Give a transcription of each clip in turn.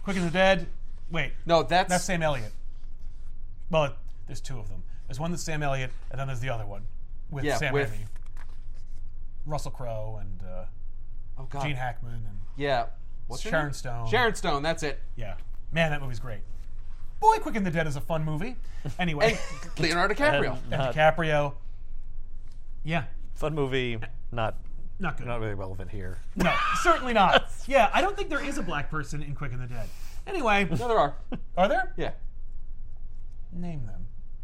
Quick and the Dead. Wait. No, That's Sam Elliott. Well, there's two of them. There's one that's Sam Elliott, and then there's the other one with Sam Raimi. Russell Crowe and Gene Hackman and what's Sharon Stone. Sharon Stone, that's it. Yeah. Man, that movie's great. Boy, Quick and the Dead is a fun movie. Anyway. And Leonardo DiCaprio. And DiCaprio. Yeah. Fun movie, not good. Not really relevant here. No, certainly not. Yeah, I don't think there is a black person in Quick and the Dead. Anyway. No, there are. Are there? Yeah. Name them.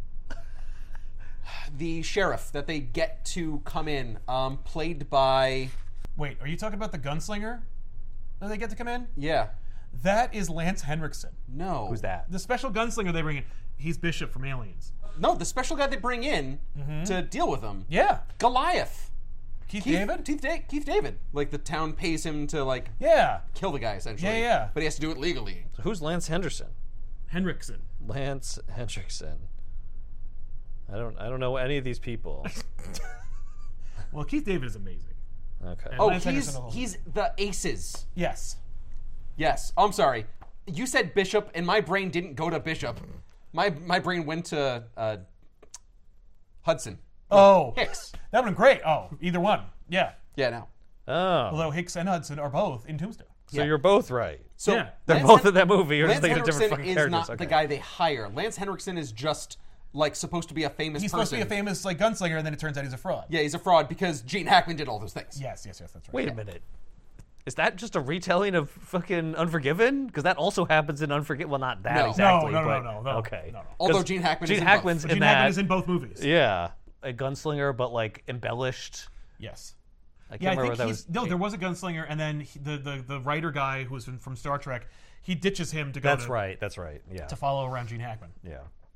The sheriff that they get to come in, played by... Wait, are you talking about the gunslinger that they get to come in? Yeah. That is Lance Henriksen. No. Who's that? The special gunslinger they bring in. He's Bishop from Aliens. No, the special guy they bring in to deal with him. Yeah. Goliath. Keith David? Keith David. Like, the town pays him to, like, kill the guy, essentially. Yeah. But he has to do it legally. So who's Lance Henderson? Henriksen. Lance Henriksen. I don't know any of these people. Well, Keith David is amazing. Okay. And Oh, Lance Henderson he's the Aces. Yes. Yes. Oh, I'm sorry. You said Bishop, and my brain didn't go to Bishop. My brain went to Hudson. Oh. Hicks. That would have been great. Oh, either one. Yeah. Yeah, no. Oh. Although Hicks and Hudson are both in Tombstone. So you're both right. So Yeah. They're Lance both in that movie. You're Lance just thinking of different Henriksen fucking is characters. not Okay. the guy they hire. Lance Henriksen is just like supposed to be a famous He's person. supposed to be a famous like gunslinger, and then it turns out he's a fraud. Yeah, he's a fraud because Gene Hackman did all those things. Yes, that's right. Wait a minute. Is that just a retelling of fucking Unforgiven? Because that also happens in Unforgiven. Well, not that No. exactly. No. but Okay. No. Although 'Cause Gene Hackman Gene is in Hackman's both. in Gene that. Hackman is in both movies. Yeah, a gunslinger, but like embellished. Yes. I can't Yeah, I remember think what that he's was. no. There was a gunslinger, and then the writer guy who was from Star Trek, he ditches him to go. That's right. Yeah. To follow around Gene Hackman. Yeah.